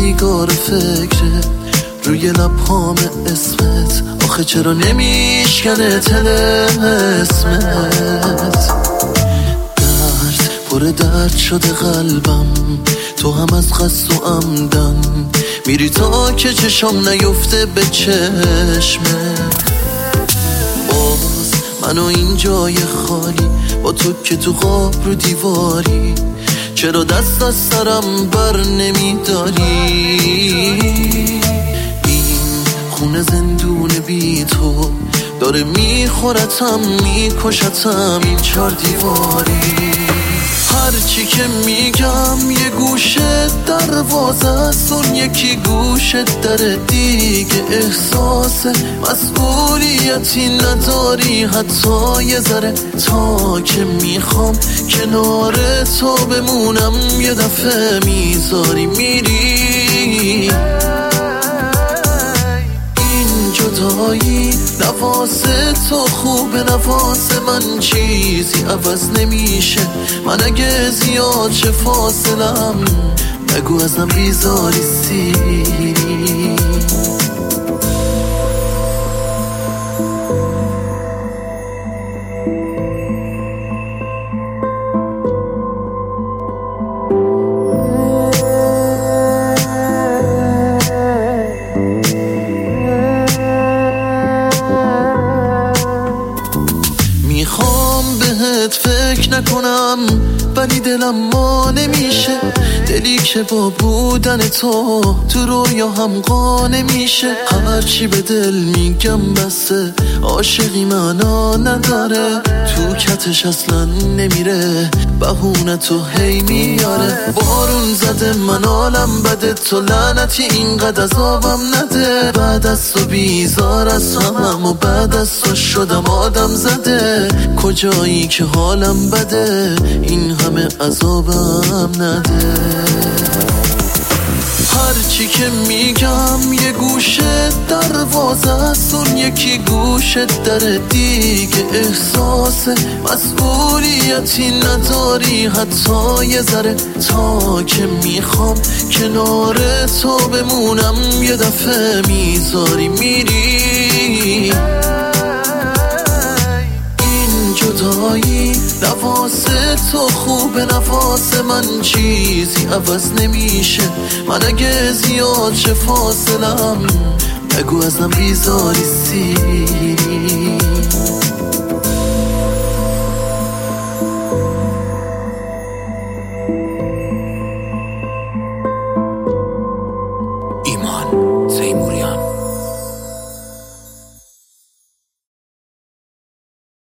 سیگار فکره روی لبهام اسمت، آخه چرا نمیشکنه تلم اسمت. درد پر درد شده قلبم، تو هم از قصد و عمدن میری تا که چشم نیفته به چشمت. باز من و این جای خالی با تو که تو قاب رو دیواری، چرا دست از سرم بر نمیداری؟ این خونه زندون بی تو داره میخورتم میکشتم این چار دیواری. هرچی که میگم یه گوشه دروازه است، اون یکی گوشه در دیگه. احساس مسئولیتی نداری حتی یه ذره، تا که میخوام کنار تو بمونم یه دفعه میذاری میری. جدایی نفاس تو خوبه، نفاس من چیزی عوض نمیشه. من اگه زیاد چه فاصلم نگو ازم بیزاری سیری. فکر نکنم ولی دلم ما نمیشه، دلی که با بودن تو رویا هم قانع میشه. هرچی به دل میگم بسه، عاشقی معنا نداره، تو کتش اصلا نمیره، بهونه تو هی میاره. بارون زده من عالم بده، تو لعنتی اینقدر عذابم نده. بعد از تو بیزار از همم و بعد از تو شدم آدم زده. کجایی که حالم بده این همه عذابم نده. هرچی که میگم یه گوشه دروازه است، اون یکی گوشه در دیگه. احساس مسئولیتی نداری حتی یه ذره، تا که میخوام کنار تو بمونم یه دفعه میذاری میری. جدایی نفاس تو خوبه، نفاس من چیزی عوض نمیشه. من اگه زیاد چه فاصلم نگو ازم بیزاری سیری.